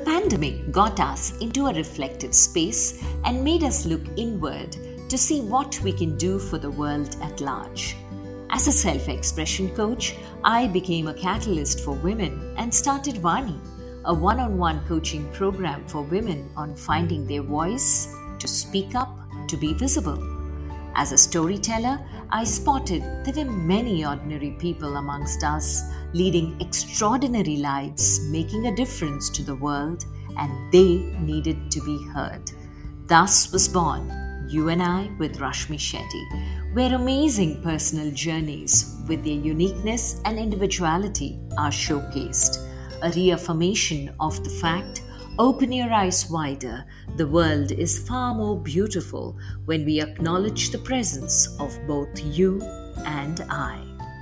pandemic got us into a reflective space and made us look inward to see what we can do for the world at large. As a self-expression coach, I became a catalyst for women and started Vani, a one-on-one coaching program for women on finding their voice, to speak up, to be visible. As a storyteller, I spotted there were many ordinary people amongst us leading extraordinary lives, making a difference to the world, and they needed to be heard. Thus was born You and I with Rashmi Shetty, where amazing personal journeys with their uniqueness and individuality are showcased. A reaffirmation of the fact, open your eyes wider, the world is far more beautiful when we acknowledge the presence of both you and I.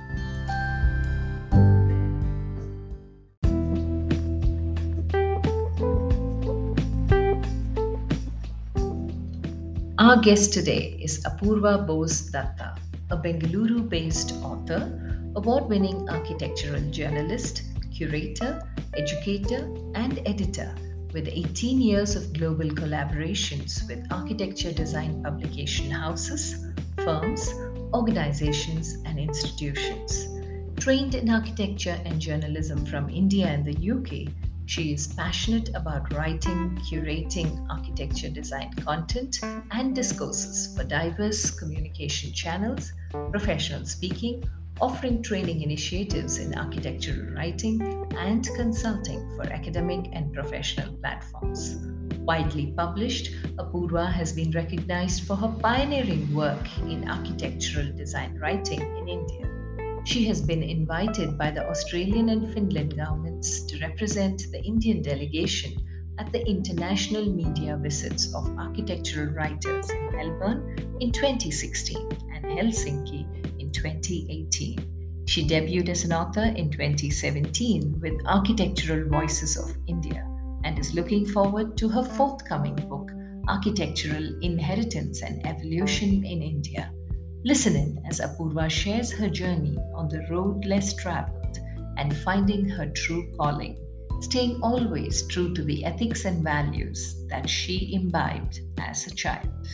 Our guest today is Apurva Bose Datta, a Bengaluru-based author, award-winning architectural journalist, curator, educator, and editor, with 18 years of global collaborations with architecture design publication houses, firms, organizations, and institutions. Trained in architecture and journalism from India and the UK, she is passionate about writing, curating architecture design content and discourses for diverse communication channels, professional speaking, offering training initiatives in architectural writing and consulting for academic and professional platforms. Widely published, Apurva has been recognized for her pioneering work in architectural design writing in India. She has been invited by the Australian and Finland governments to represent the Indian delegation at the International Media Visits of Architectural Writers in Melbourne in 2016 and Helsinki in 2018. She debuted as an author in 2017 with Architectural Voices of India and is looking forward to her forthcoming book, Architectural Inheritance and Evolution in India. Listen in as Apurva shares her journey on the road less traveled and finding her true calling, staying always true to the ethics and values that she imbibed as a child.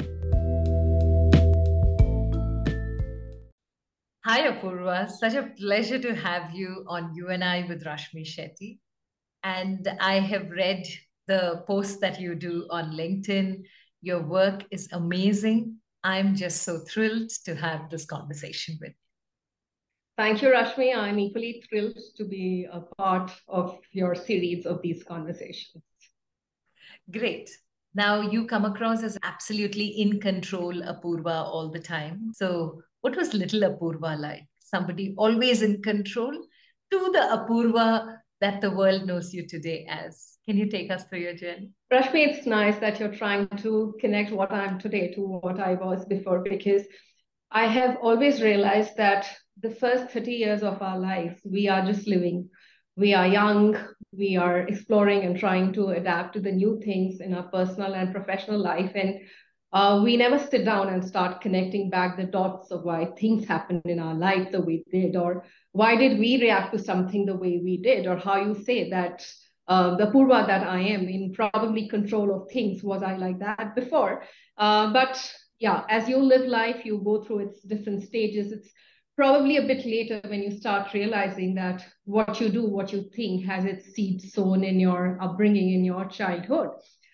Hi, Apurva. Such a pleasure to have you on You and I with Rashmi Shetty. And I have read the posts that you do on LinkedIn. Your work is amazing. I'm just so thrilled to have this conversation with you. Thank you, Rashmi. I'm equally thrilled to be a part of your series of these conversations. Great. Now you come across as absolutely in control, Apurva, all the time. So what was little Apurva like? Somebody always in control to the Apurva that the world knows you today as. Can you take us through your journey? Rashmi, it's nice that you're trying to connect what I'm today to what I was before, because I have always realized that the first 30 years of our lives, we are just living. We are young, we are exploring and trying to adapt to the new things in our personal and professional life. And we never sit down and start connecting back the dots of why things happened in our life the way they did, or why did we react to something the way we did, or how you say that the Purva that I am in probably control of things. Was I like that before? But yeah, as you live life, you go through its different stages. It's probably a bit later when you start realizing that what you do, what you think has its seeds sown in your upbringing, in your childhood.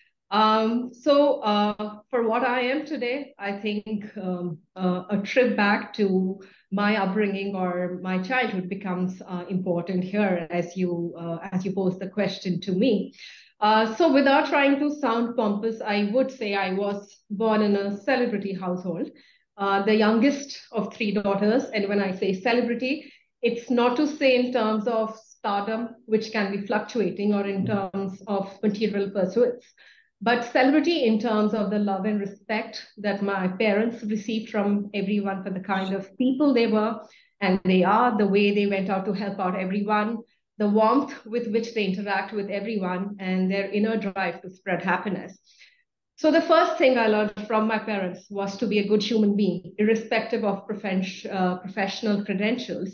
For what I am today, I think a trip back to my upbringing or my childhood becomes important here as you pose the question to me. So without trying to sound pompous, I would say I was born in a celebrity household, the youngest of three daughters. And when I say celebrity, it's not to say in terms of stardom, which can be fluctuating, or in terms of material pursuits, but celebrity in terms of the love and respect that my parents received from everyone for the kind of people they were and they are, the way they went out to help out everyone, the warmth with which they interact with everyone, and their inner drive to spread happiness. So the first thing I learned from my parents was to be a good human being, irrespective of professional credentials.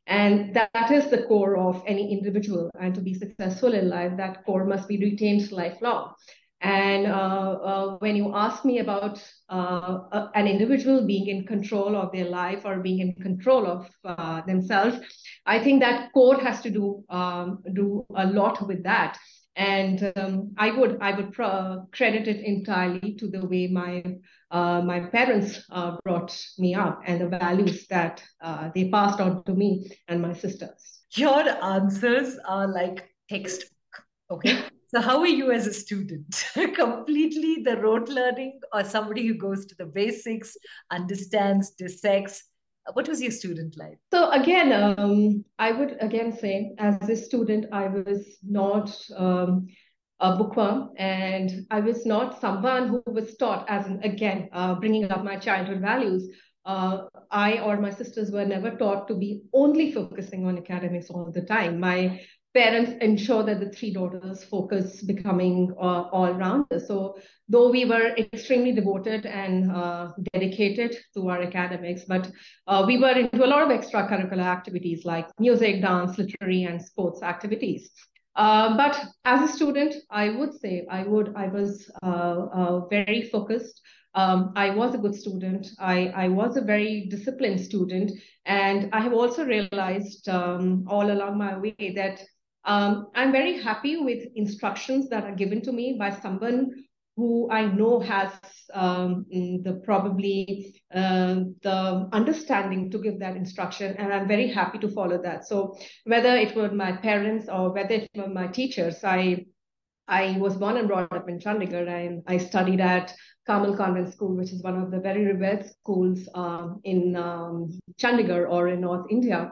And that is the core of any individual. And to be successful in life, that core must be retained lifelong. And when you ask me about an individual being in control of their life or being in control of themselves, I think that core has to do a lot with that. And I would credit it entirely to the way my parents brought me up and the values that they passed on to me and my sisters. Your answers are like textbook. Okay. So, how are you as a student? Completely the rote learning, or somebody who goes to the basics, understands, dissects? What was your student life? So again, I would again say, as a student, I was not a bookworm, and I was not someone who was taught, as in, again, bringing up my childhood values. I or my sisters were never taught to be only focusing on academics all the time. My parents ensure that the three daughters focus becoming all rounders. So though we were extremely devoted and dedicated to our academics, but we were into a lot of extracurricular activities like music, dance, literary, and sports activities. But as a student, I would say I was very focused. I was a good student. I was a very disciplined student. And I have also realized all along my way that I'm very happy with instructions that are given to me by someone who I know has the probably the understanding to give that instruction, and I'm very happy to follow that. So whether it were my parents or whether it were my teachers, I was born and brought up in Chandigarh, and I studied at Carmel Convent School, which is one of the very revered schools in Chandigarh or in North India.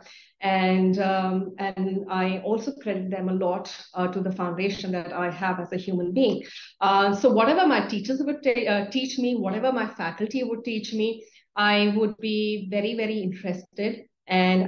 And I also credit them a lot to the foundation that I have as a human being. So whatever my teachers would teach me, whatever my faculty would teach me, I would be very, very interested, and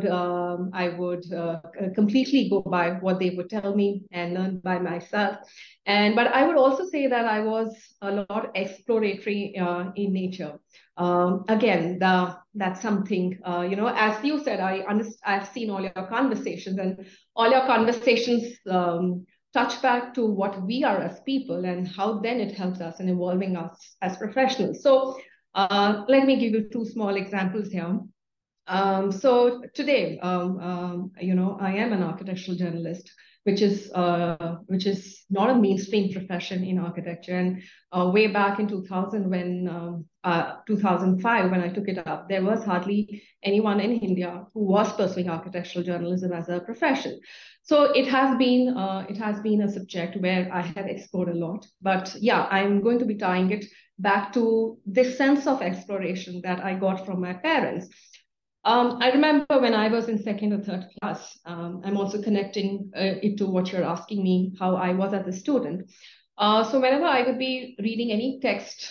I would completely go by what they would tell me and learn by myself. But I would also say that I was a lot exploratory in nature. Again, that's something, as you said, I've seen all your conversations, and all your conversations touch back to what we are as people and how then it helps us in evolving us as professionals. So let me give you two small examples here. So today, I am an architectural journalist, which is not a mainstream profession in architecture. And way back in 2000, 2005, when I took it up, there was hardly anyone in India who was pursuing architectural journalism as a profession. So it has been a subject where I have explored a lot. But yeah, I'm going to be tying it back to this sense of exploration that I got from my parents. I remember when I was in second or third class, I'm also connecting it to what you're asking me, how I was as a student. So whenever I would be reading any text,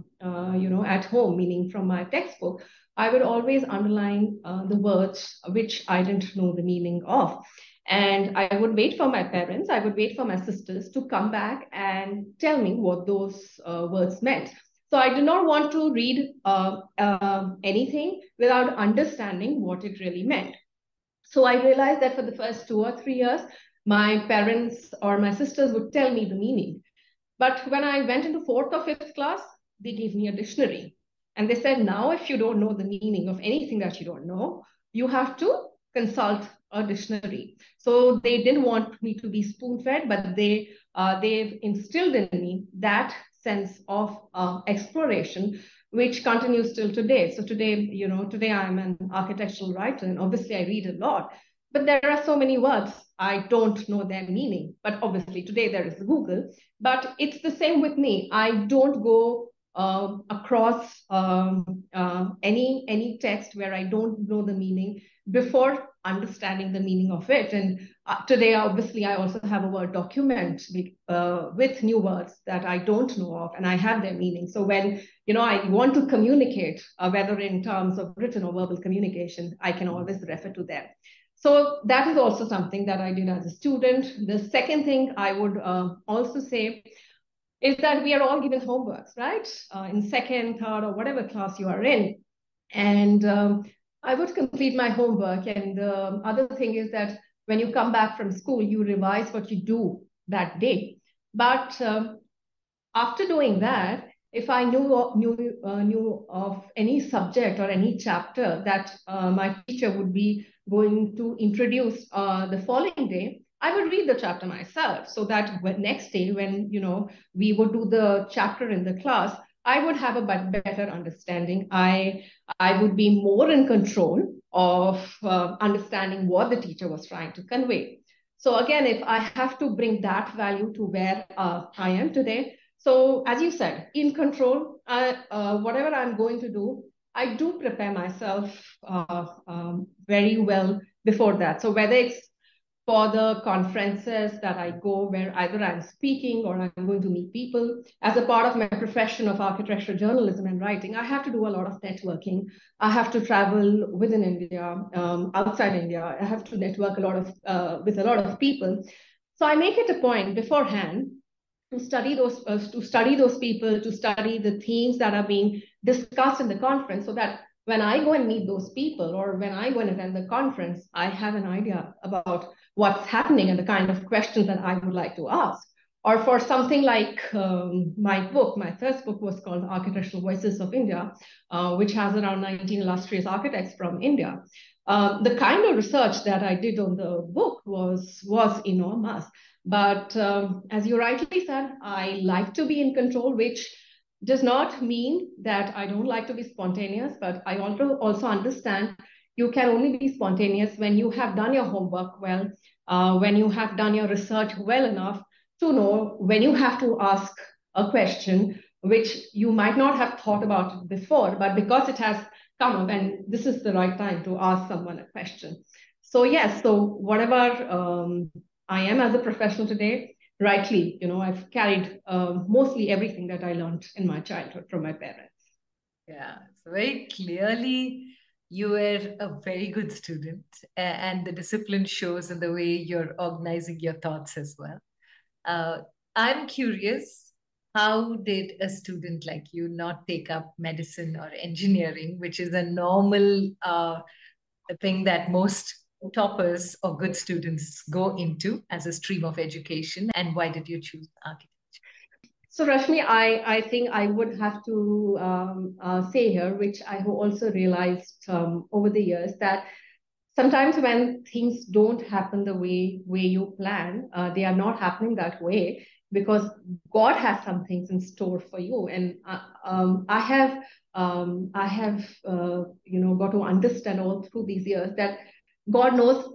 at home, meaning from my textbook, I would always underline the words which I didn't know the meaning of. And I would wait for my parents, I would wait for my sisters to come back and tell me what those words meant. So I do not want to read anything without understanding what it really meant. So I realized that for the first 2 or 3 years, my parents or my sisters would tell me the meaning. But when I went into fourth or fifth class, they gave me a dictionary. And they said, now, if you don't know the meaning of anything that you don't know, you have to consult a dictionary. So they didn't want me to be spoon-fed, but they've instilled in me that sense of exploration, which continues till today. So today I'm an architectural writer, and obviously I read a lot. But there are so many words I don't know their meaning. But obviously today there is Google. But it's the same with me. I don't go across any text where I don't know the meaning before understanding the meaning of it. And today, obviously, I also have a Word document with new words that I don't know of, and I have their meaning. So when I want to communicate, whether in terms of written or verbal communication, I can always refer to them. So that is also something that I did as a student. The second thing I would also say is that we are all given homeworks, right? In second, third, or whatever class you are in. And I would complete my homework. And the other thing is that when you come back from school, you revise what you do that day. But after doing that, if I knew of any subject or any chapter that my teacher would be going to introduce the following day, I would read the chapter myself, so that next day when we would do the chapter in the class, I would have a better understanding. I would be more in control of understanding what the teacher was trying to convey. So again, if I have to bring that value to where I am today, so as you said, in control, whatever I'm going to do, I do prepare myself very well before that. So whether it's for the conferences that I go where either I'm speaking or I'm going to meet people. As a part of my profession of architectural journalism and writing, I have to do a lot of networking. I have to travel within India, outside India. I have to network a lot of with a lot of people. So I make it a point beforehand to study those people, to study the themes that are being discussed in the conference, so that when I go and meet those people or when I go and attend the conference, I have an idea about what's happening and the kind of questions that I would like to ask. Or for something like my first book was called Architectural Voices of India, which has around 19 illustrious architects from India. The kind of research that I did on the book was enormous. But as you rightly said, I like to be in control, which does not mean that I don't like to be spontaneous, but I also understand you can only be spontaneous when you have done your homework well, when you have done your research well enough to know when you have to ask a question which you might not have thought about before, but because it has come up and this is the right time to ask someone a question. So yes, so whatever I am as a professional today, rightly, I've carried mostly everything that I learned in my childhood from my parents. Yeah, so very clearly you were a very good student, and the discipline shows in the way you're organizing your thoughts as well. Uh, I'm curious, how did a student like you not take up medicine or engineering, which is a normal thing that most toppers or good students go into as a stream of education? And why did you choose architecture? So Rashmi, I think I would have to say here, which I have also realized over the years, that sometimes when things don't happen the way you plan, they are not happening that way because God has some things in store for you. And I have got to understand all through these years that God knows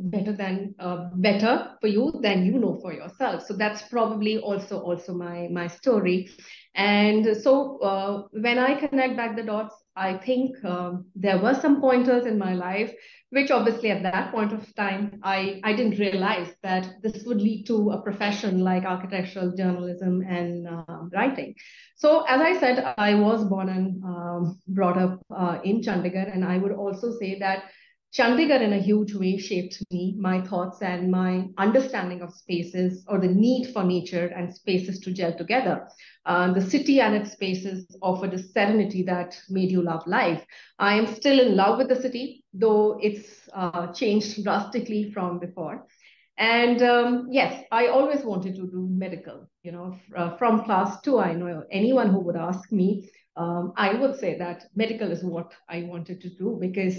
better for you than you know for yourself. So that's probably also my story. And so when I connect back the dots, I think there were some pointers in my life, which obviously at that point of time, I didn't realize that this would lead to a profession like architectural journalism and writing. So as I said, I was born and brought up in Chandigarh, and I would also say that Chandigarh in a huge way shaped me, my thoughts and my understanding of spaces or the need for nature and spaces to gel together. The city and its spaces offered a serenity that made you love life. I am still in love with the city, though it's changed drastically from before. And yes, I always wanted to do medical. From class two, I know anyone who would ask me, I would say that medical is what I wanted to do because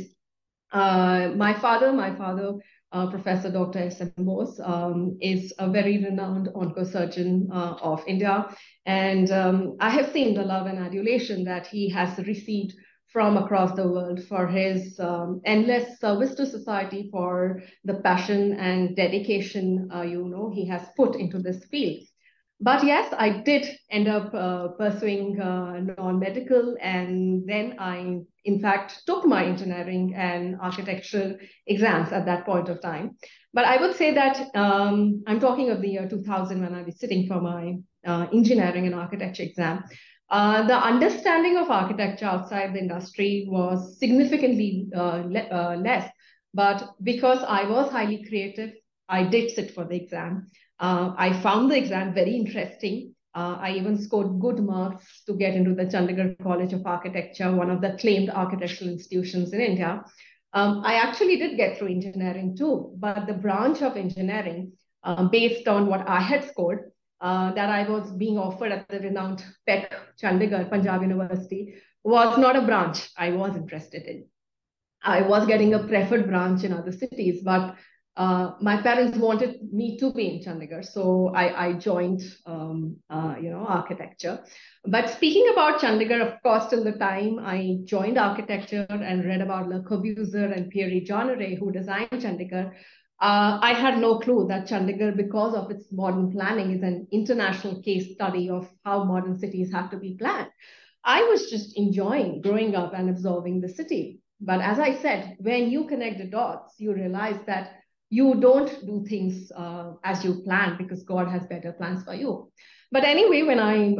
my father, Professor Dr. S.M. Bose, is a very renowned oncosurgeon of India. And I have seen the love and adulation that he has received from across the world for his endless service to society, for the passion and dedication, he has put into this field. But yes, I did end up pursuing non-medical, and then I, in fact, took my engineering and architectural exams at that point of time. But I would say that I'm talking of the year 2000 when I was sitting for my engineering and architecture exam. The understanding of architecture outside the industry was significantly less. But because I was highly creative, I did sit for the exam. I found the exam very interesting. I even scored good marks to get into the Chandigarh College of Architecture, one of the acclaimed architectural institutions in India. I actually did get through engineering too, but the branch of engineering, based on what I had scored, that I was being offered at the renowned PEC, Chandigarh, Punjab University, was not a branch I was interested in. I was getting a preferred branch in other cities, but my parents wanted me to be in Chandigarh, so I joined, architecture. But speaking about Chandigarh, of course, till the time I joined architecture and read about Le Corbusier and Pierre Jeanneret, who designed Chandigarh, I had no clue that Chandigarh, because of its modern planning, is an international case study of how modern cities have to be planned. I was just enjoying growing up and absorbing the city. But as I said, when you connect the dots, you realize that you don't do things as you plan, because God has better plans for you. But anyway, when I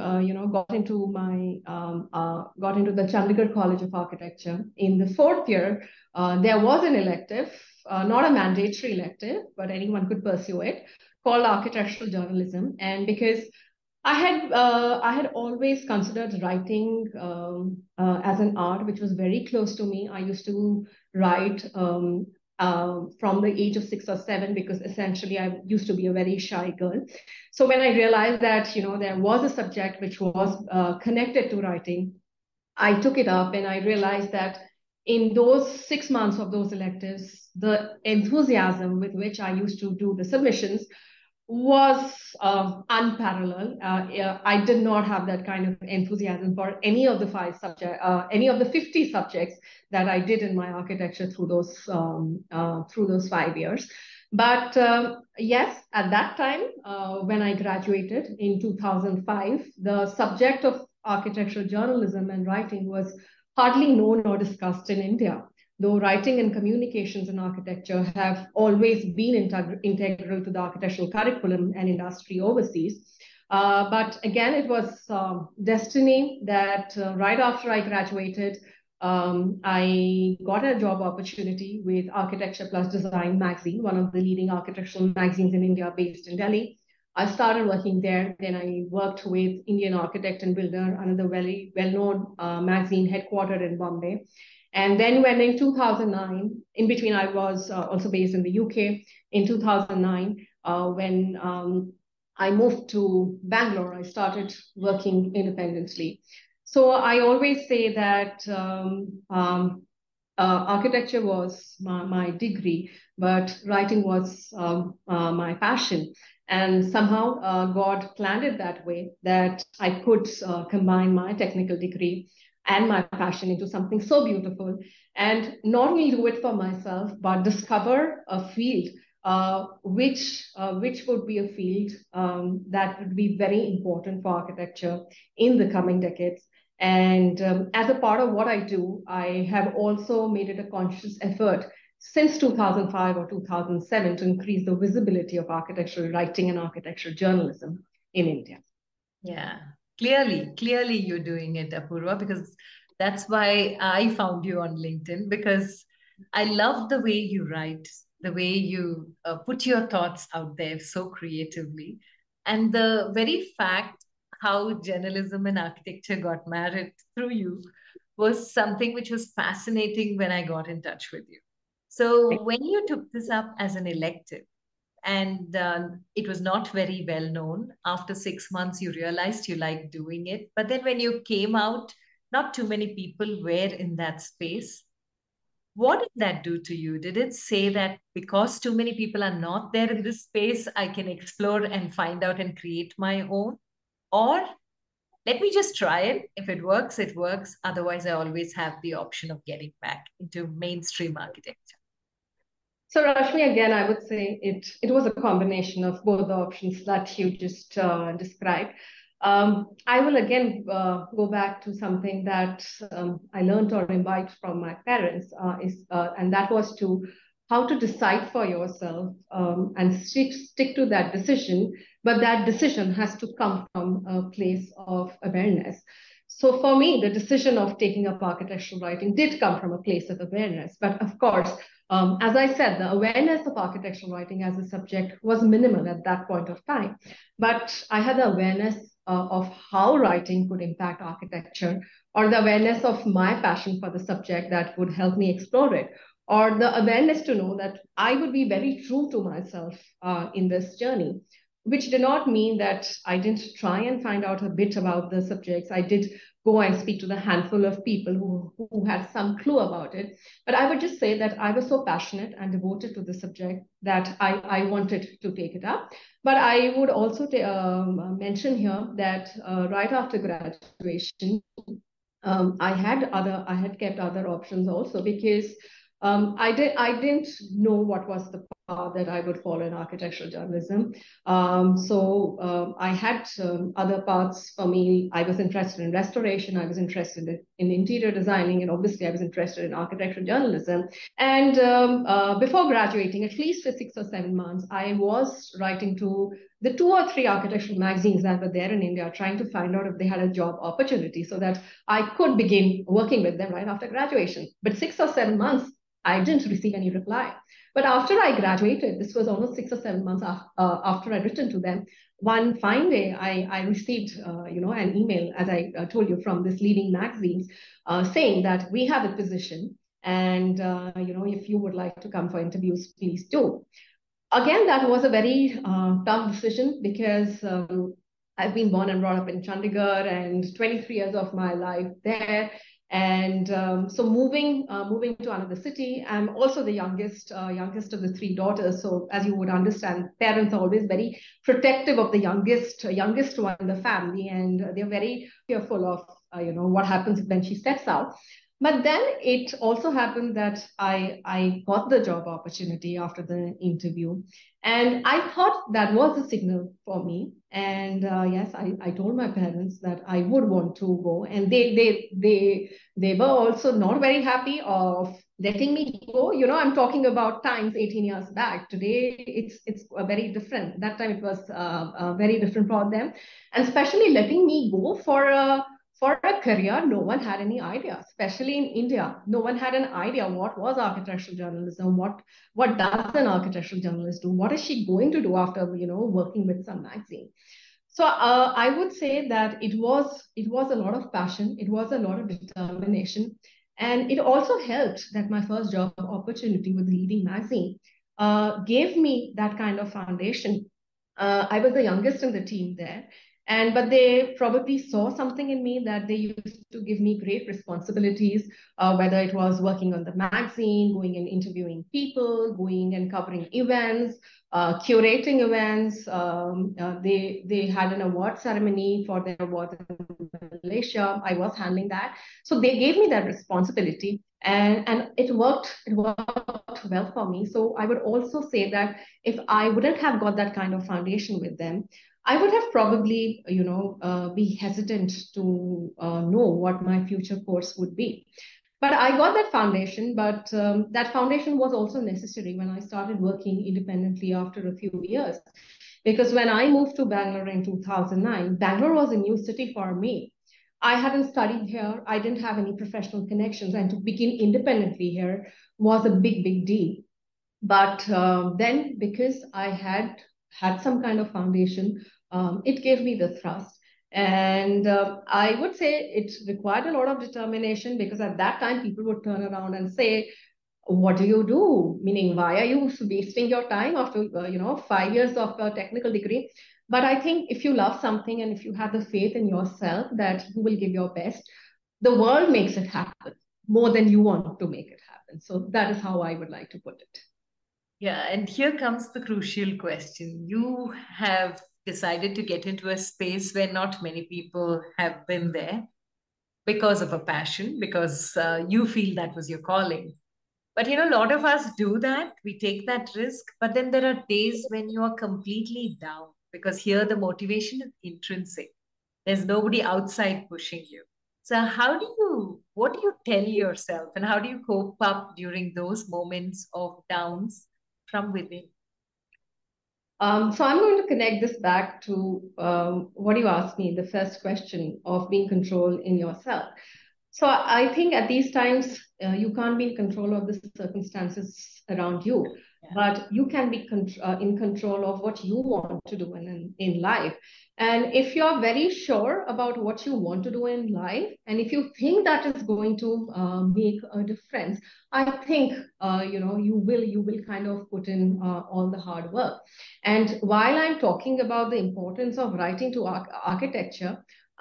got into the Chandigarh College of Architecture in the fourth year, there was an elective, not a mandatory elective, but anyone could pursue it, called architectural journalism. And because I had always considered writing as an art, which was very close to me. I used to write from the age of 6 or 7, because essentially I used to be a very shy girl. So when I realized that there was a subject which was connected to writing, I took it up, and I realized that in those 6 months of those electives, the enthusiasm with which I used to do the submissions was unparalleled. I did not have that kind of enthusiasm for any of the 50 subjects that I did in my architecture through those 5 years. But yes, at that time, when I graduated in 2005, the subject of architectural journalism and writing was hardly known or discussed in India, though writing and communications in architecture have always been integral to the architectural curriculum and industry overseas. But again, it was destiny that right after I graduated, I got a job opportunity with Architecture Plus Design magazine, one of the leading architectural magazines in India, based in Delhi. I started working there. Then I worked with Indian Architect and Builder, another very well-known magazine headquartered in Bombay. And then when in 2009, in between, I was also based in the UK. In 2009, when I moved to Bangalore, I started working independently. So I always say that architecture was my degree, but writing was my passion. And somehow God planned it that way, that I could combine my technical degree and my passion into something so beautiful, and not only do it for myself, but discover a field which would be a field that would be very important for architecture in the coming decades. And as a part of what I do, I have also made it a conscious effort since 2005 or 2007 to increase the visibility of architectural writing and architectural journalism in India. Yeah, clearly you're doing it, Apurva, because that's why I found you on LinkedIn, because I love the way you write, the way you put your thoughts out there so creatively. And the very fact how journalism and architecture got married through you was something which was fascinating when I got in touch with you. So when you took this up as an elective, and it was not very well known. After 6 months, you realized you liked doing it. But then when you came out, not too many people were in that space. What did that do to you? Did it say that because too many people are not there in this space, I can explore and find out and create my own? Or let me just try it. If it works, it works. Otherwise, I always have the option of getting back into mainstream architecture. So Rashmi, again, I would say it was a combination of both the options that you just described. I will again go back to something that I learned or imbibed from my parents, and that was to how to decide for yourself and stick to that decision. But that decision has to come from a place of awareness. So for me, the decision of taking up architectural writing did come from a place of awareness. But of course, as I said, the awareness of architectural writing as a subject was minimal at that point of time. But I had the awareness of how writing could impact architecture, or the awareness of my passion for the subject that would help me explore it. or the awareness to know that I would be very true to myself in this journey, which did not mean that I didn't try and find out a bit about the subjects. I did go and speak to the handful of people who had some clue about it. But I would just say that I was so passionate and devoted to the subject that I wanted to take it up. But I would also mention here that right after graduation, I had kept other options also, because I didn't know what was the path that I would follow in architectural journalism. I had other paths for me. I was interested in restoration. I was interested in interior designing, and obviously I was interested in architectural journalism. And before graduating, at least for 6 or 7 months, I was writing to the 2 or 3 architectural magazines that were there in India, trying to find out if they had a job opportunity so that I could begin working with them right after graduation. But 6 or 7 months, I didn't receive any reply. But after I graduated, this was almost 6 or 7 months after I written to them. One fine day, I received, an email, as I told you, from this leading magazines, saying that we have a position, and if you would like to come for interviews, please do. Again, that was a very tough decision, because I've been born and brought up in Chandigarh, and 23 years of my life there. And so moving to another city, I'm also the youngest of the 3 daughters. So as you would understand, parents are always very protective of the youngest one in the family, and they're very fearful of what happens when she steps out. But then it also happened that I got the job opportunity after the interview. And I thought that was a signal for me. And yes, I told my parents that I would want to go. And they were also not very happy of letting me go. I'm talking about times 18 years back. Today, it's very different. That time it was very different for them. And especially letting me go for a career, no one had any idea, especially in India. No one had an idea what was architectural journalism, what does an architectural journalist do, what is she going to do after working with some magazine. So I would say that it was a lot of passion, it was a lot of determination, and it also helped that my first job opportunity with the leading magazine gave me that kind of foundation. I was the youngest in the team there, but they probably saw something in me that they used to give me great responsibilities, whether it was working on the magazine, going and interviewing people, going and covering events, curating events. They had an award ceremony for their awards in Malaysia. I was handling that, so they gave me that responsibility, and it worked. It worked well for me. So I would also say that if I wouldn't have got that kind of foundation with them, I would have probably, be hesitant to know what my future course would be. But I got that foundation, but that foundation was also necessary when I started working independently after a few years. Because when I moved to Bangalore in 2009, Bangalore was a new city for me. I hadn't studied here, I didn't have any professional connections, and to begin independently here was a big, big deal. But then, because I had some kind of foundation, it gave me the thrust. And I would say it required a lot of determination, because at that time, people would turn around and say, what do you do? Meaning, why are you wasting your time after 5 years of a technical degree? But I think if you love something and if you have the faith in yourself that you will give your best, the world makes it happen more than you want to make it happen. So that is how I would like to put it. Yeah, and here comes the crucial question. You have decided to get into a space where not many people have been there because of a passion, because you feel that was your calling. But a lot of us do that. We take that risk. But then there are days when you are completely down, because here the motivation is intrinsic. There's nobody outside pushing you. So, what do you tell yourself, and how do you cope up during those moments of downs from within? So I'm going to connect this back to what you asked me, the first question of being control in yourself. So I think at these times, you can't be in control of the circumstances around you. but you can be in control of what you want to do in life. And if you're very sure about what you want to do in life, and if you think that is going to make a difference, I think you will kind of put in all the hard work. And while I'm talking about the importance of writing to architecture,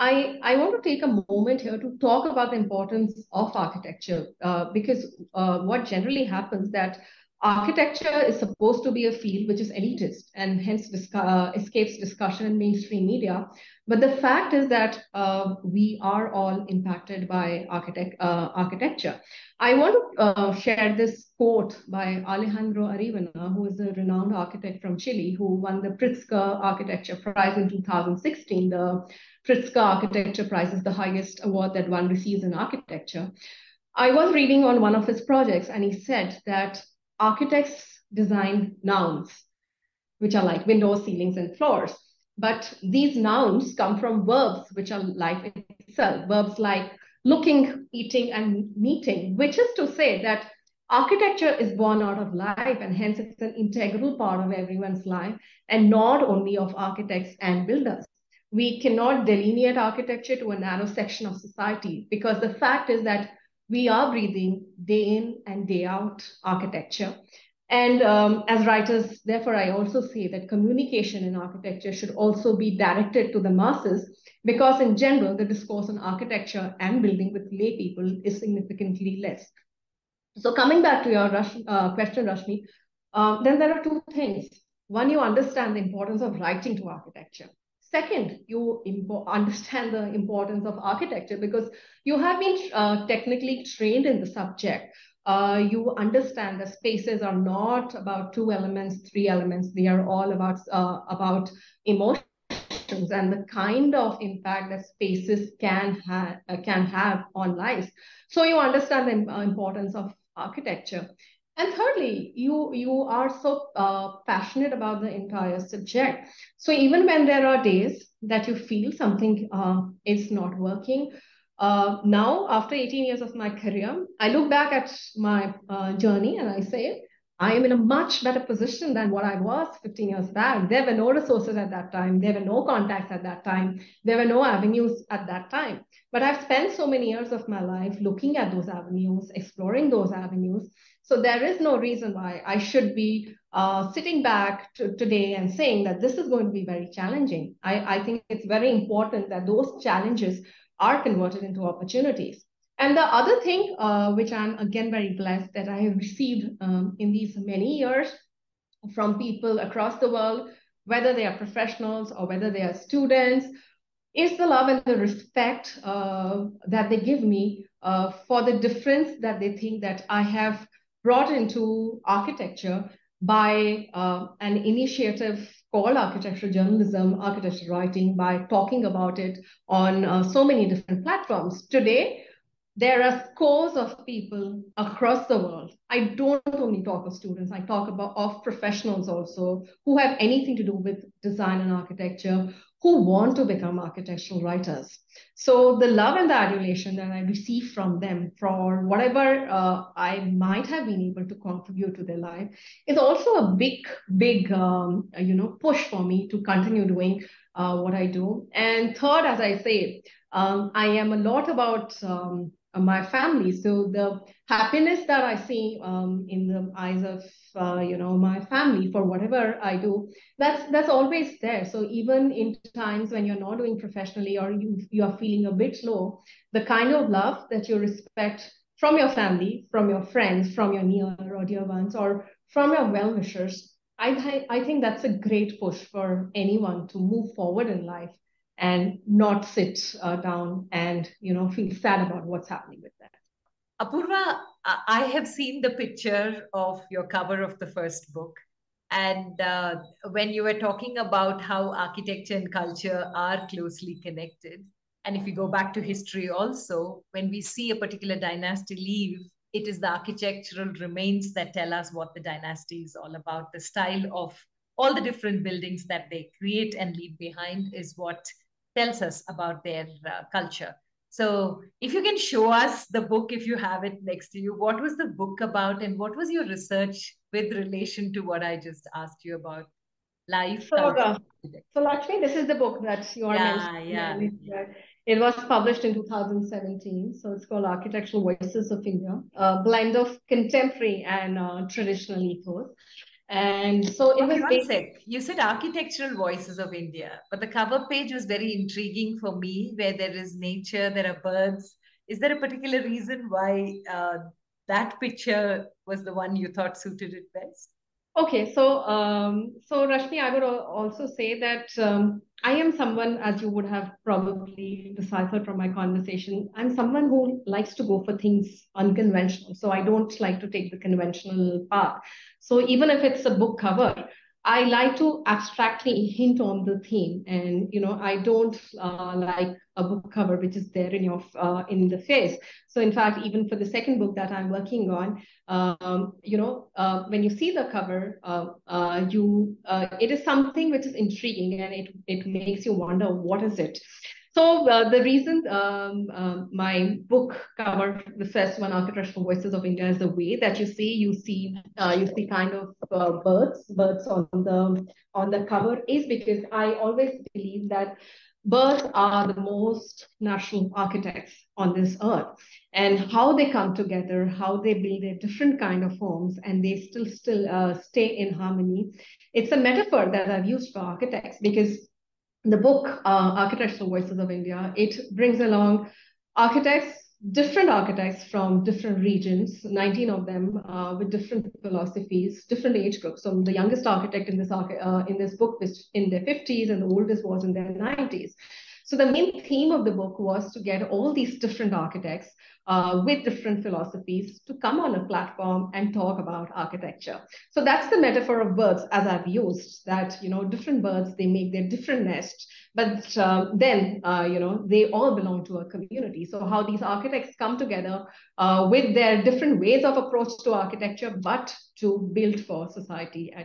I want to take a moment here to talk about the importance of architecture, because what generally happens that architecture is supposed to be a field which is elitist and hence escapes discussion in mainstream media. But the fact is that we are all impacted by architecture. I want to share this quote by Alejandro Arivana, who is a renowned architect from Chile, who won the Pritzker Architecture Prize in 2016. The Pritzker Architecture Prize is the highest award that one receives in architecture. I was reading on one of his projects, and he said that architects design nouns, which are like windows, ceilings, and floors. But these nouns come from verbs, which are life itself. Verbs like looking, eating, and meeting, which is to say that architecture is born out of life, and hence it's an integral part of everyone's life, and not only of architects and builders. We cannot delineate architecture to a narrow section of society, because the fact is that we are breathing day in and day out architecture. And as writers, therefore, I also say that communication in architecture should also be directed to the masses, because in general, the discourse on architecture and building with lay people is significantly less. So coming back to your question, Rashmi, then there are two things. One, you understand the importance of writing to architecture. Second, you understand the importance of architecture because you have been technically trained in the subject. You understand that spaces are not about two elements, three elements. They are all about emotions and the kind of impact that spaces can have on lives. So you understand the importance of architecture. And thirdly, you are so passionate about the entire subject. So even when there are days that you feel something is not working, now after 18 years of my career, I look back at my journey and I say, I am in a much better position than what I was 15 years back. There were no resources at that time. There were no contacts at that time. There were no avenues at that time. But I've spent so many years of my life looking at those avenues, exploring those avenues. So there is no reason why I should be sitting back today and saying that this is going to be very challenging. I think it's very important that those challenges are converted into opportunities. And the other thing, which I'm again very blessed that I have received in these many years from people across the world, whether they are professionals or whether they are students, is the love and the respect that they give me for the difference that they think that I have brought into architecture by an initiative called architectural journalism, architectural writing, by talking about it on so many different platforms. Today, there are scores of people across the world. I don't only talk of students, I talk about of professionals also who have anything to do with design and architecture, who want to become architectural writers. So the love and the adulation that I receive from them for whatever I might have been able to contribute to their life is also a big push for me to continue doing what I do. And third, as I say, I am a lot about my family. So the happiness that I see in the eyes of my family for whatever I do, that's always there. So even in times when you're not doing professionally or you are feeling a bit low, the kind of love that you respect from your family, from your friends, from your near or dear ones, or from your well-wishers, I think that's a great push for anyone to move forward in life and not sit down and feel sad about what's happening with that. Apurva, I have seen the picture of your cover of the first book. And when you were talking about how architecture and culture are closely connected, and if you go back to history also, when we see a particular dynasty leave, it is the architectural remains that tell us what the dynasty is all about. The style of all the different buildings that they create and leave behind is what tells us about their culture. So, if you can show us the book, if you have it next to you, what was the book about and what was your research with relation to what I just asked you about life, So, culture, uh, architecture. so Lakshmi, this is the book that you are Yeah, mentioning. yeah, And yeah. it was published in 2017. So it's called Architectural Voices of India, a blend of contemporary and traditional ethos. And so it Okay, was one based. sec. You said Architectural Voices of India, but the cover page was very intriguing for me, where there is nature, there are birds. Is there a particular reason why that picture was the one you thought suited it best? Okay, so Rashmi, I would also say that I am someone, as you would have probably deciphered from my conversation, I'm someone who likes to go for things unconventional. So I don't like to take the conventional path. So even if it's a book cover, I like to abstractly hint on the theme, and I don't like a book cover which is there in your in the face. So in fact, even for the second book that I'm working on, when you see the cover, it is something which is intriguing, and it makes you wonder what is it. So the reason my book cover, the first one, Architectural Voices of India, is the way that you see kind of birds on the cover, is because I always believe that birds are the most natural architects on this earth, and how they come together, how they build their different kind of forms, and they still stay in harmony. It's a metaphor that I've used for architects, because the book Architectural Voices of India, it brings along architects, different architects from different regions, 19 of them with different philosophies, different age groups. So the youngest architect in this book was in their 50s, and the oldest was in their 90s. So the main theme of the book was to get all these different architects with different philosophies to come on a platform and talk about architecture. So that's the metaphor of birds, as I've used, that different birds, they make their different nest, but then they all belong to a community. So how these architects come together with their different ways of approach to architecture, but to build for society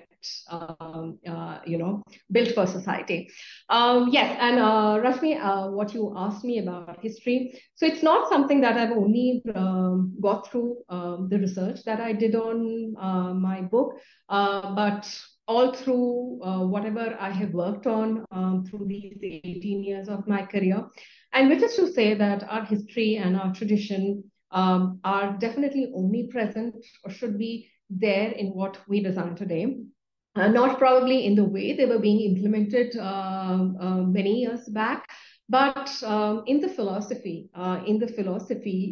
build for society. Yes, and Rashmi, what you asked me about history, so it's not something that I've only got through the research that I did on my book, but all through whatever I have worked on through these 18 years of my career. And which is to say that our history and our tradition are definitely omnipresent, or should be there in what we design today. Not probably in the way they were being implemented many years back, but in the philosophy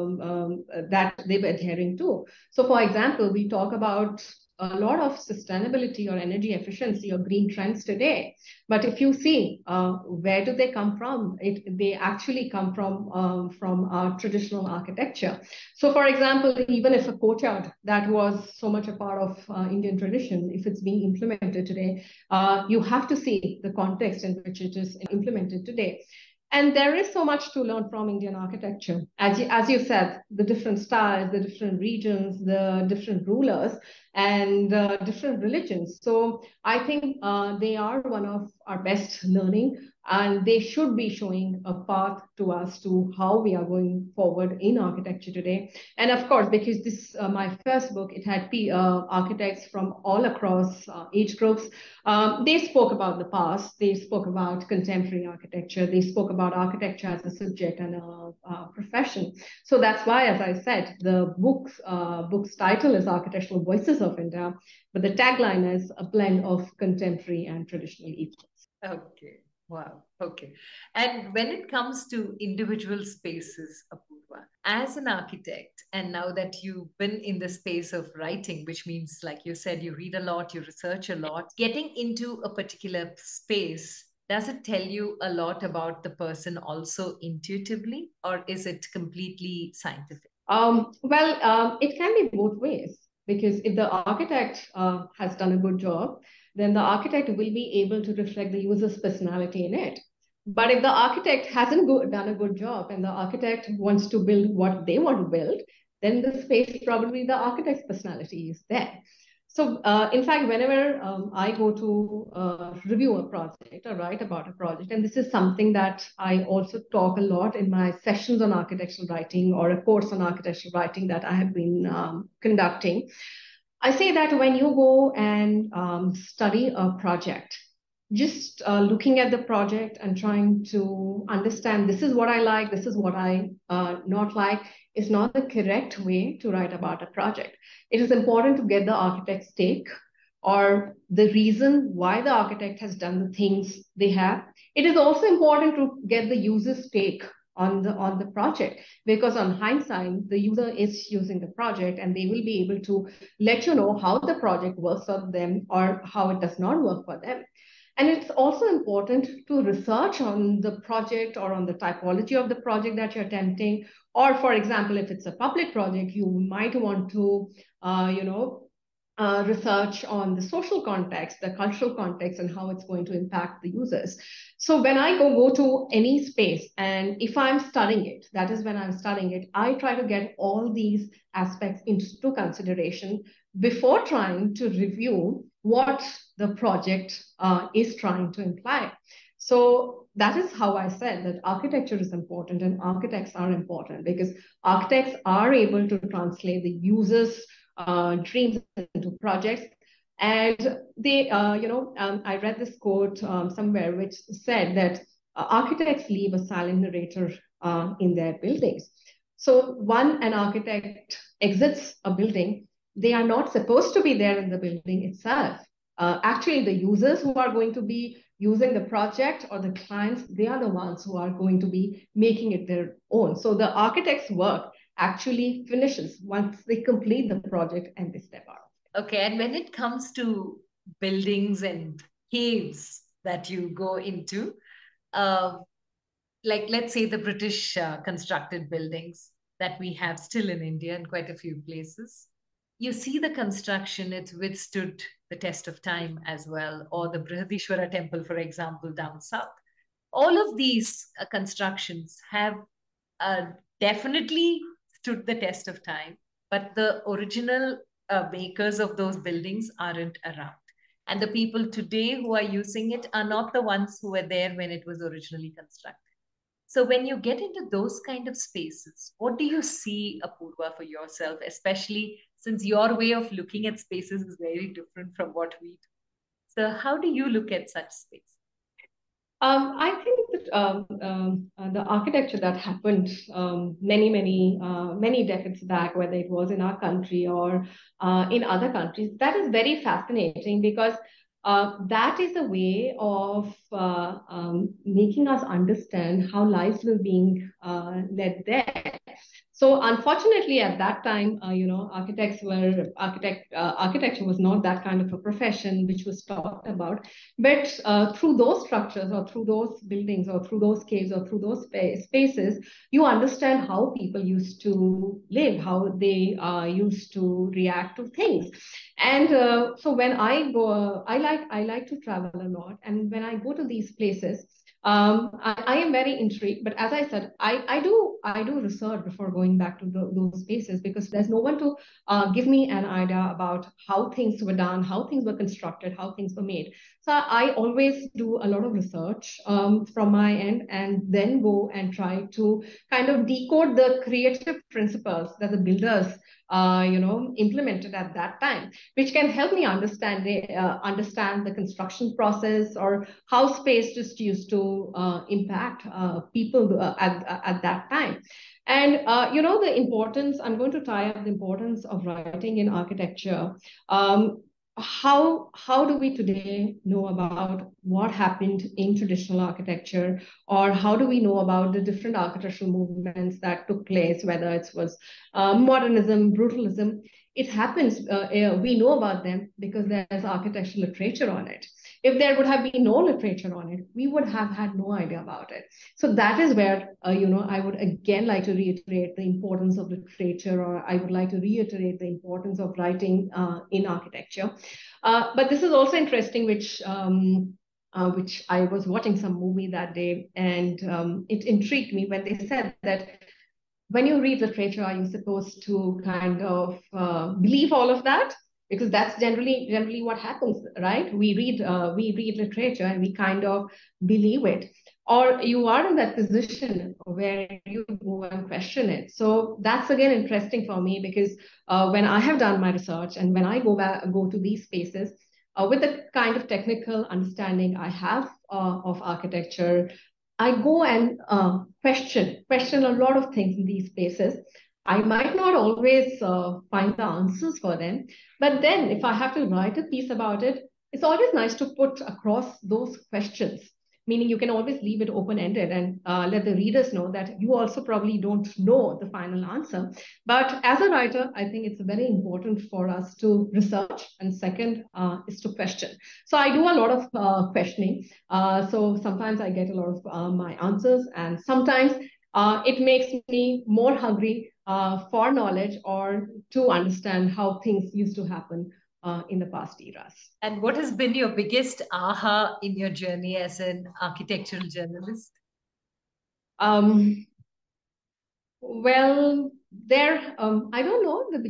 that they were adhering to. So, for example, we talk about a lot of sustainability or energy efficiency or green trends today. But if you see, where do they come from? They actually come from our traditional architecture. So, for example, even if a courtyard that was so much a part of Indian tradition, if it's being implemented today, you have to see the context in which it is implemented today. And there is so much to learn from Indian architecture. As you said, the different styles, the different regions, the different rulers, and different religions. So I think they are one of our best learning, and they should be showing a path to us to how we are going forward in architecture today. And of course, because this my first book, it had architects from all across age groups. They spoke about the past, they spoke about contemporary architecture, they spoke about architecture as a subject and a profession. So that's why, as I said, the book's title is Architectural Voices of India, but the tagline is a blend of contemporary and traditional ethos. Okay. Wow. Okay. And when it comes to individual spaces, Apurva, as an architect, and now that you've been in the space of writing, which means, like you said, you read a lot, you research a lot, getting into a particular space, does it tell you a lot about the person also intuitively, or is it completely scientific? It can be both ways, because if the architect has done a good job, then the architect will be able to reflect the user's personality in it. But if the architect hasn't done a good job, and the architect wants to build what they want to build, then the space, probably the architect's personality is there. So, in fact, whenever I go to review a project or write about a project, and this is something that I also talk a lot in my sessions on architectural writing, or a course on architectural writing that I have been conducting. I say that when you go and study a project, just looking at the project and trying to understand this is what I like, this is what I not like, is not the correct way to write about a project. It is important to get the architect's take or the reason why the architect has done the things they have. It is also important to get the user's take on the project, because on hindsight the user is using the project and they will be able to let you know how the project works for them or how it does not work for them. And it's also important to research on the project or on the typology of the project that you're attempting. Or for example, if it's a public project, you might want to research on the social context, the cultural context, and how it's going to impact the users. So when I go to any space, and if I'm studying it, that is when I'm studying it, I try to get all these aspects into consideration before trying to review what the project is trying to imply. So that is how I said that architecture is important and architects are important, because architects are able to translate the users' dreams into projects. And they, I read this quote somewhere which said that architects leave a silent narrator in their buildings. So when an architect exits a building, they are not supposed to be there in the building itself. Actually, the users who are going to be using the project or the clients, they are the ones who are going to be making it their own. So the architect's work actually finishes once they complete the project and they step out. Okay, and when it comes to buildings and caves that you go into, uh, like let's say the British constructed buildings that we have still in India in quite a few places, you see the construction, it's withstood the test of time as well, or the Brihadishwara temple, for example, down south. All of these constructions have uh, definitely stood the test of time, but the original makers of those buildings aren't around. And the people today who are using it are not the ones who were there when it was originally constructed. So when you get into those kind of spaces, what do you see, Apurva, for yourself, especially since your way of looking at spaces is very different from what we do? So how do you look at such space? I think that the architecture that happened many decades back, whether it was in our country or in other countries, that is very fascinating, because that is a way of making us understand how lives were being led there. So unfortunately, at that time, architecture was not that kind of a profession which was talked about. But through those structures or through those buildings or through those caves or through those spaces, you understand how people used to live, how they used to react to things. And so when I go, I like to travel a lot, and when I go to these places, I am very intrigued. But as I said, I do research before going back to those spaces, because there's no one to give me an idea about how things were done, how things were constructed, how things were made. So I always do a lot of research from my end, and then go and try to kind of decode the creative principles that the builders implemented at that time, which can help me understand the construction process or how space just used to impact people at that time. And the importance, I'm going to tie up the importance of writing in architecture. How do we today know about what happened in traditional architecture, or how do we know about the different architectural movements that took place, whether it was modernism, brutalism? It happens, we know about them because there's architectural literature on it. If there would have been no literature on it, we would have had no idea about it. So that is where, I would again like to reiterate the importance of literature, or I would like to reiterate the importance of writing in architecture. But this is also interesting, which I was watching some movie that day, and it intrigued me when they said that when you read literature, are you supposed to kind of believe all of that? Because that's generally what happens, right? We read literature and we kind of believe it. or you are in that position where you go and question it. So that's again interesting for me, because when I have done my research and when I go to these spaces, with the kind of technical understanding I have of architecture, I go and question a lot of things in these spaces. I might not always find the answers for them, but then if I have to write a piece about it, it's always nice to put across those questions, meaning you can always leave it open-ended and let the readers know that you also probably don't know the final answer. But as a writer, I think it's very important for us to research, and second is to question. So I do a lot of questioning. So sometimes I get a lot of my answers, and sometimes it makes me more hungry for knowledge or to understand how things used to happen in the past eras. And what has been your biggest aha in your journey as an architectural journalist? Um, well, I don't know the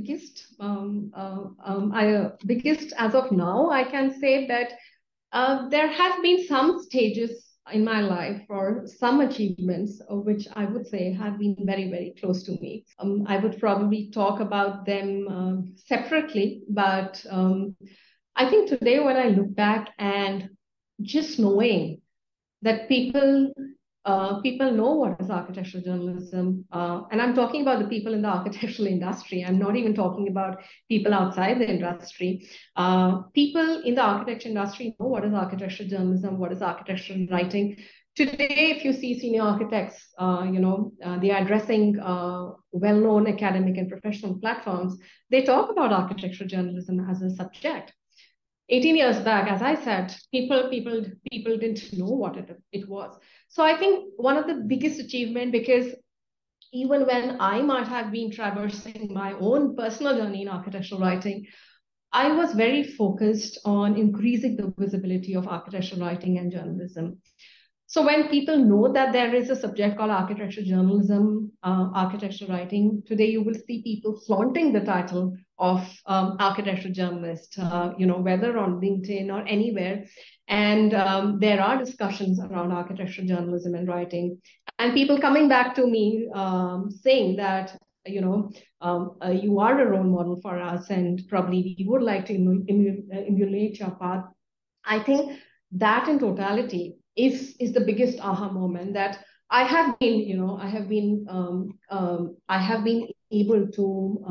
biggest as of now. I can say that there have been some stages in my life or some achievements which I would say have been very, very close to me. I would probably talk about them separately, but I think today when I look back and just knowing that people know what is architectural journalism, and I'm talking about the people in the architectural industry. I'm not even talking about people outside the industry. People in the architecture industry know what is architectural journalism, what is architectural writing. Today, if you see senior architects, they are addressing well-known academic and professional platforms. They talk about architectural journalism as a subject. 18 years back, as I said, people didn't know what it was. So I think one of the biggest achievement, because even when I might have been traversing my own personal journey in architectural writing, I was very focused on increasing the visibility of architectural writing and journalism. So when people know that there is a subject called architecture journalism, architecture writing, today you will see people flaunting the title of architecture journalist, whether on LinkedIn or anywhere. And there are discussions around architecture journalism and writing, and people coming back to me saying that, you are a role model for us, and probably we would like to emulate your path. I think that in totality is the biggest aha moment, that I have been, I have been able to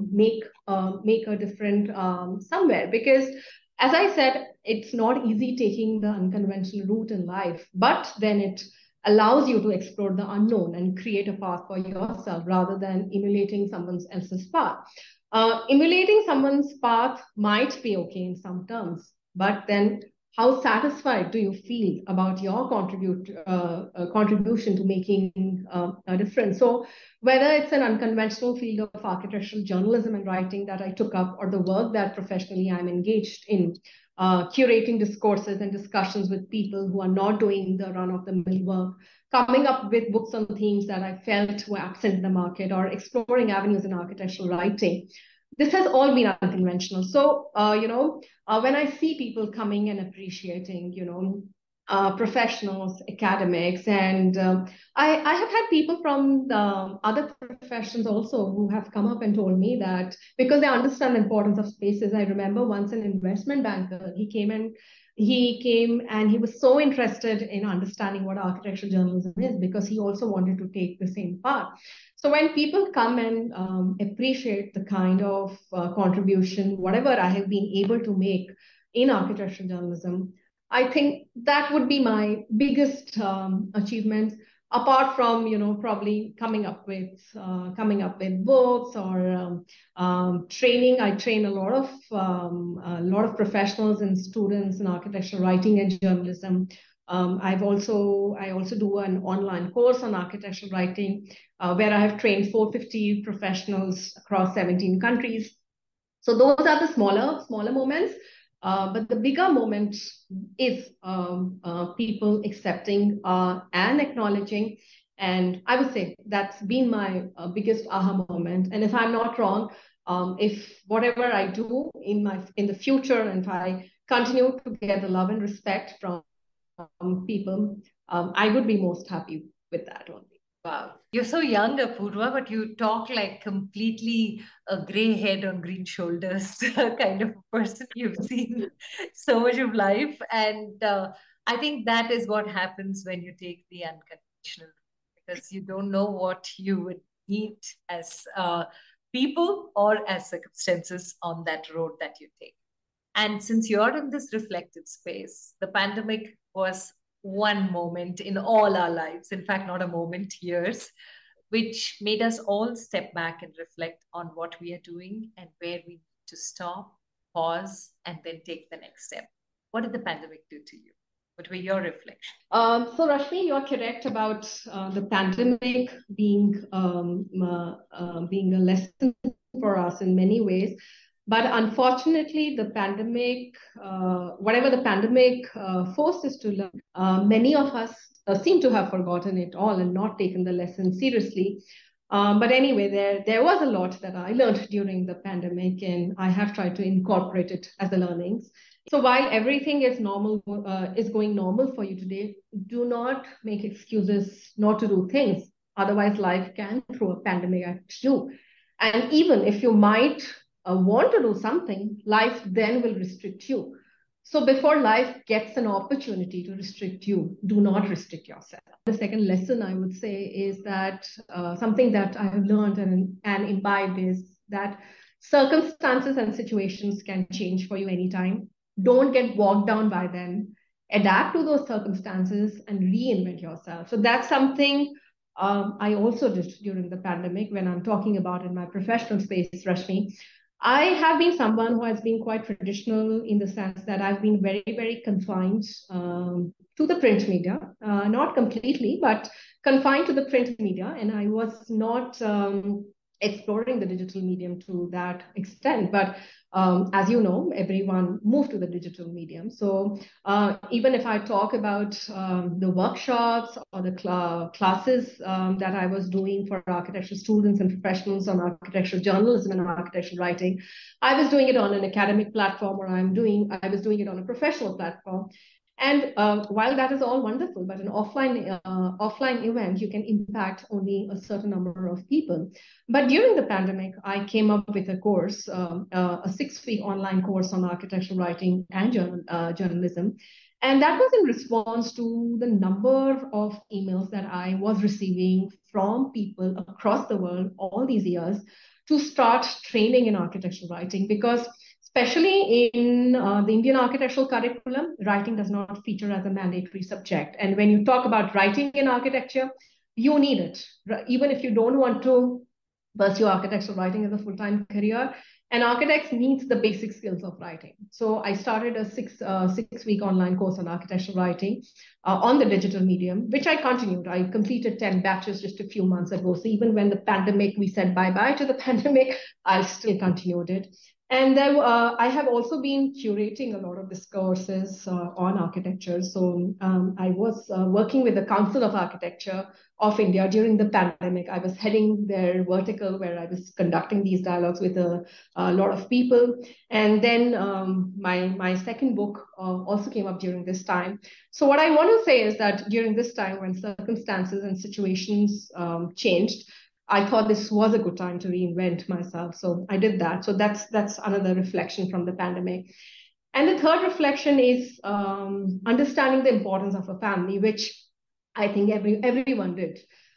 make a difference somewhere, because as I said, it's not easy taking the unconventional route in life, but then it allows you to explore the unknown and create a path for yourself rather than emulating someone else's path. Emulating someone's path might be okay in some terms, but then how satisfied do you feel about your contribution to making a difference? So whether it's an unconventional field of architectural journalism and writing that I took up, or the work that professionally I'm engaged in, curating discourses and discussions with people who are not doing the run-of-the-mill work, coming up with books on themes that I felt were absent in the market, or exploring avenues in architectural writing, this has all been unconventional. So, when I see people coming and appreciating, professionals, academics, and I have had people from the other professions also who have come up and told me that, because they understand the importance of spaces. I remember once an investment banker, he came and he was so interested in understanding what architectural journalism is, because he also wanted to take the same path. So when people come and appreciate the kind of contribution, whatever I have been able to make in architectural journalism, I think that would be my biggest achievement. Apart from, probably coming up with books or training. I train a lot of professionals and students in architectural writing and journalism. I also do an online course on architectural writing, where I have trained 450 professionals across 17 countries. So those are the smaller moments. But the bigger moment is people accepting and acknowledging. And I would say that's been my biggest aha moment. And if I'm not wrong, if whatever I do in the future, and if I continue to get the love and respect from people, I would be most happy with that only. Wow. You're so young, Apurva, but you talk like completely a gray head on green shoulders kind of a person. You've seen so much of life. And I think that is what happens when you take the unconventional route, because you don't know what you would meet as people or as circumstances on that road that you take. And since you're in this reflective space, the pandemic was one moment in all our lives, in fact, not a moment, years, which made us all step back and reflect on what we are doing and where we need to stop, pause, and then take the next step. What did the pandemic do to you? What were your reflections? So Rashmi, you're correct about the pandemic being a lesson for us in many ways. But unfortunately, the pandemic, whatever the pandemic forced us to learn, many of us seem to have forgotten it all and not taken the lesson seriously. But anyway, there was a lot that I learned during the pandemic, and I have tried to incorporate it as a learnings. So while everything is normal, is going normal for you today, do not make excuses not to do things. Otherwise, life can throw a pandemic at you. And even if you might want to do something, life then will restrict you. So before life gets an opportunity to restrict you, do not restrict yourself. The second lesson I would say is that something that I have learned and imbibed is that circumstances and situations can change for you anytime. Don't get bogged down by them. Adapt to those circumstances and reinvent yourself. So that's something I also did during the pandemic when I'm talking about in my professional space, Rashmi. I have been someone who has been quite traditional in the sense that I've been very, very confined to the print media, not completely, but confined to the print media. And I was not exploring the digital medium to that extent. But as you know, everyone moved to the digital medium. So even if I talk about the workshops or the classes that I was doing for architectural students and professionals on architectural journalism and architectural writing, I was doing it on an academic platform, or I was doing it on a professional platform. And while that is all wonderful, but an offline event, you can impact only a certain number of people. But during the pandemic, I came up with a course, a 6-week online course on architectural writing and journalism. And that was in response to the number of emails that I was receiving from people across the world all these years to start training in architectural writing, because especially in the Indian architectural curriculum, writing does not feature as a mandatory subject. And when you talk about writing in architecture, you need it. Even if you don't want to pursue architectural writing as a full-time career, an architect needs the basic skills of writing. So I started a six-week online course on architectural writing on the digital medium, which I continued. I completed 10 batches just a few months ago. So even when the pandemic, we said bye-bye to the pandemic, I still continued it. And then I have also been curating a lot of discourses on architecture. So I was working with the Council of Architecture of India during the pandemic. I was heading their vertical where I was conducting these dialogues with a lot of people. And then my second book also came up during this time. So what I want to say is that during this time when circumstances and situations changed, I thought this was a good time to reinvent myself. So I did that. So that's another reflection from the pandemic. And the third reflection is understanding the importance of a family, which I think everyone did.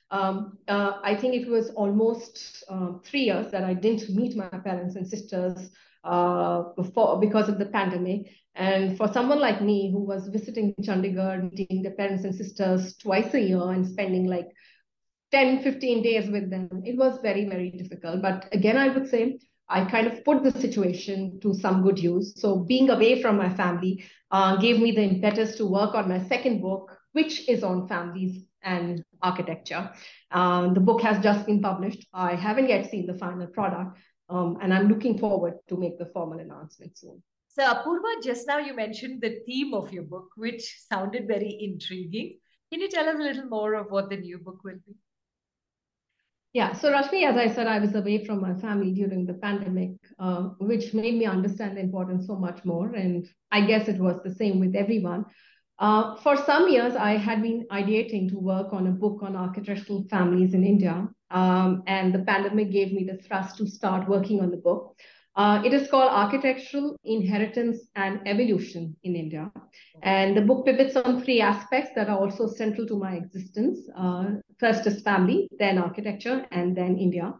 I think it was almost 3 years that I didn't meet my parents and sisters because of the pandemic. And for someone like me who was visiting Chandigarh, meeting their parents and sisters twice a year and spending like 10, 15 days with them, it was very, very difficult. But again, I would say I kind of put the situation to some good use. So being away from my family gave me the impetus to work on my second book, which is on families and architecture. The book has just been published. I haven't yet seen the final product, and I'm looking forward to make the formal announcement soon. So, Apurva, just now you mentioned the theme of your book, which sounded very intriguing. Can you tell us a little more of what the new book will be? Yeah, so Rashmi, as I said, I was away from my family during the pandemic, which made me understand the importance so much more. And I guess it was the same with everyone. For some years, I had been ideating to work on a book on architectural families in India, and the pandemic gave me the thrust to start working on the book. It is called Architectural Inheritance and Evolution in India. And the book pivots on three aspects that are also central to my existence. First is family, then architecture, and then India.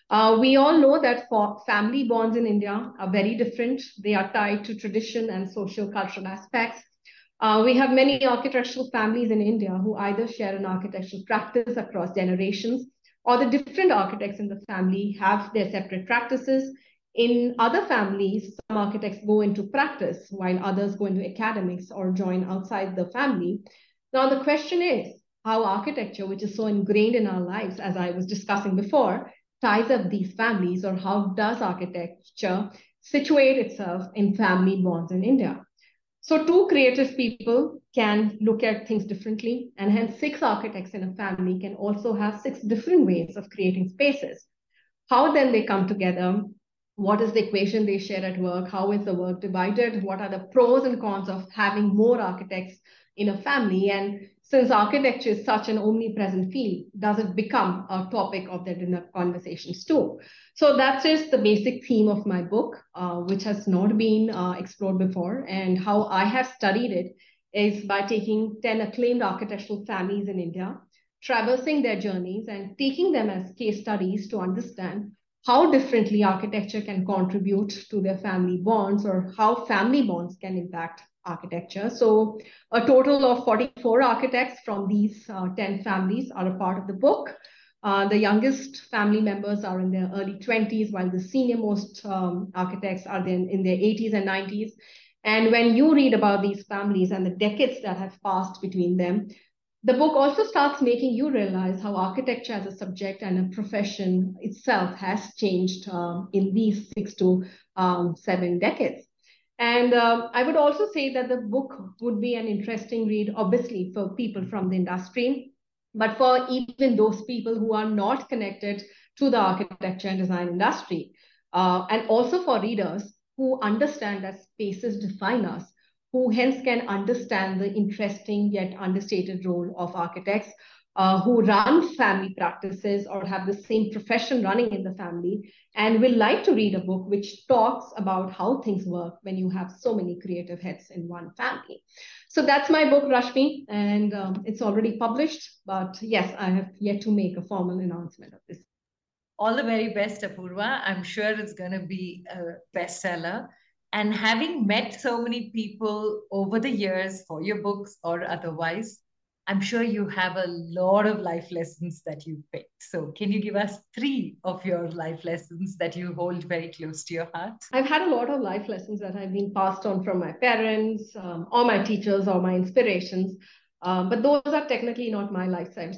We all know that for family bonds in India are very different. They are tied to tradition and social cultural aspects. We have many architectural families in India who either share an architectural practice across generations, or the different architects in the family have their separate practices. In other families, some architects go into practice while others go into academics or join outside the family. Now, the question is how architecture, which is so ingrained in our lives, as I was discussing before, ties up these families, or how does architecture situate itself in family bonds in India? So two creative people can look at things differently, and hence six architects in a family can also have six different ways of creating spaces. How then they come together? What is the equation they share at work? How is the work divided? What are the pros and cons of having more architects in a family? And since architecture is such an omnipresent field, does it become a topic of their dinner conversations too? So that's just the basic theme of my book, which has not been explored before. And how I have studied it is by taking 10 acclaimed architectural families in India, traversing their journeys and taking them as case studies to understand how differently architecture can contribute to their family bonds, or how family bonds can impact architecture. So a total of 44 architects from these 10 families are a part of the book. The youngest family members are in their early 20s, while the senior most architects are then in their 80s and 90s. And when you read about these families and the decades that have passed between them, the book also starts making you realize how architecture as a subject and a profession itself has changed in these 6 to 7 decades. And I would also say that the book would be an interesting read, obviously, for people from the industry, but for even those people who are not connected to the architecture and design industry, and also for readers who understand that spaces define us, who hence can understand the interesting yet understated role of architects, who run family practices or have the same profession running in the family, and will like to read a book which talks about how things work when you have so many creative heads in one family. So that's my book, Rashmi, and it's already published. But yes, I have yet to make a formal announcement of this. All the very best, Apurva. I'm sure it's going to be a bestseller. And having met so many people over the years for your books or otherwise, I'm sure you have a lot of life lessons that you picked. So, can you give us three of your life lessons that you hold very close to your heart? I've had a lot of life lessons that have been passed on from my parents, or my teachers, or my inspirations. But those are technically not my lifetime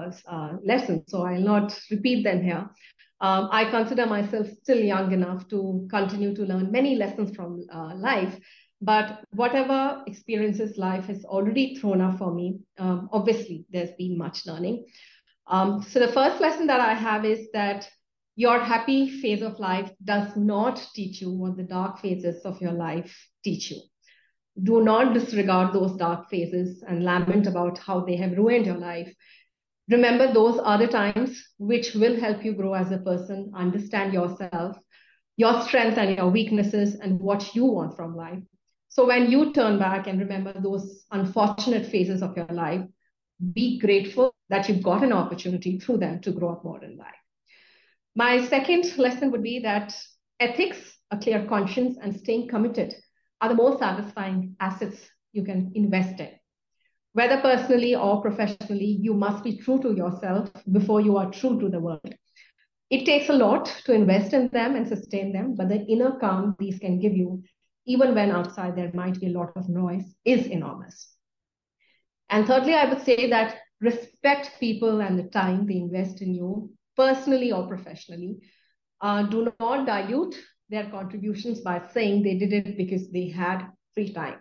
lessons, so I'll not repeat them here. I consider myself still young enough to continue to learn many lessons from life. But whatever experiences life has already thrown up for me, obviously there's been much learning. So the first lesson that I have is that your happy phase of life does not teach you what the dark phases of your life teach you. Do not disregard those dark phases and lament about how they have ruined your life. Remember, those are the times which will help you grow as a person, understand yourself, your strengths and your weaknesses, and what you want from life. So when you turn back and remember those unfortunate phases of your life, be grateful that you've got an opportunity through them to grow up more in life. My second lesson would be that ethics, a clear conscience, and staying committed are the most satisfying assets you can invest in. Whether personally or professionally, you must be true to yourself before you are true to the world. It takes a lot to invest in them and sustain them, but the inner calm these can give you, even when outside there might be a lot of noise, is enormous. And thirdly, I would say that respect people and the time they invest in you, personally or professionally. Do not dilute their contributions by saying they did it because they had free time.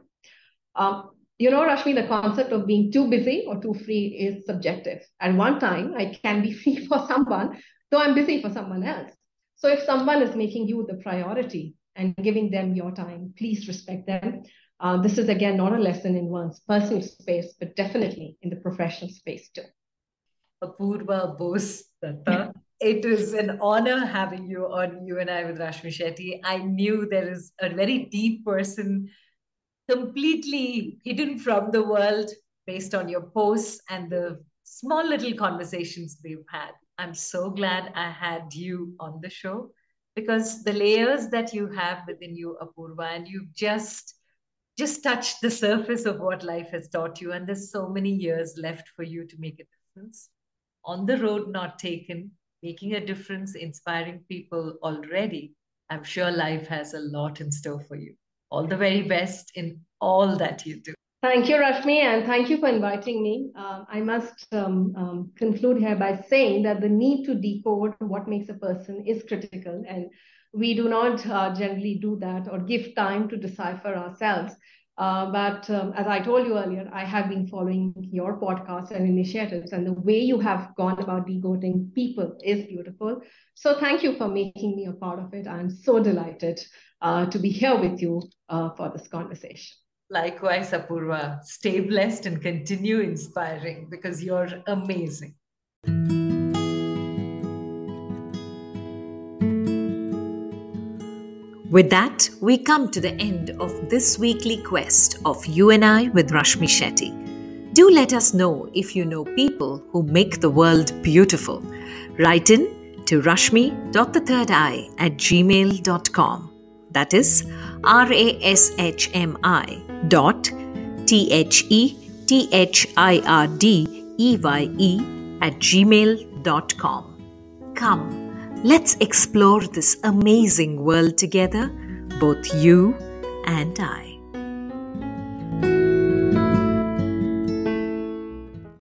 Rashmi, the concept of being too busy or too free is subjective. At one time, I can be free for someone, though I'm busy for someone else. So if someone is making you the priority and giving them your time, please respect them. This is again not a lesson in one's personal space, but definitely in the professional space too. Apurva Bose Datta. It was an honor having you on You and I with Rashmi Shetty. I knew there is a very deep person completely hidden from the world based on your posts and the small little conversations we've had. I'm so glad I had you on the show because the layers that you have within you, Apurva, and you've just touched the surface of what life has taught you, and there's so many years left for you to make a difference. On the road not taken, making a difference, inspiring people already. I'm sure life has a lot in store for you. All the very best in all that you do. Thank you, Rashmi, and thank you for inviting me. I must conclude here by saying that the need to decode what makes a person is critical, and we do not generally do that or give time to decipher ourselves. But as I told you earlier, I have been following your podcast and initiatives, and the way you have gone about decoding people is beautiful. So thank you for making me a part of it. I'm so delighted to be here with you for this conversation. Likewise, Apurva, stay blessed and continue inspiring because you're amazing. With that, we come to the end of this weekly quest of You and I with Rashmi Shetty. Do let us know if you know people who make the world beautiful. Write in to rashmi.thethirdeye@gmail.com. That is rashmi.thethirdeye@gmail.com. Come, let's explore this amazing world together, both you and I.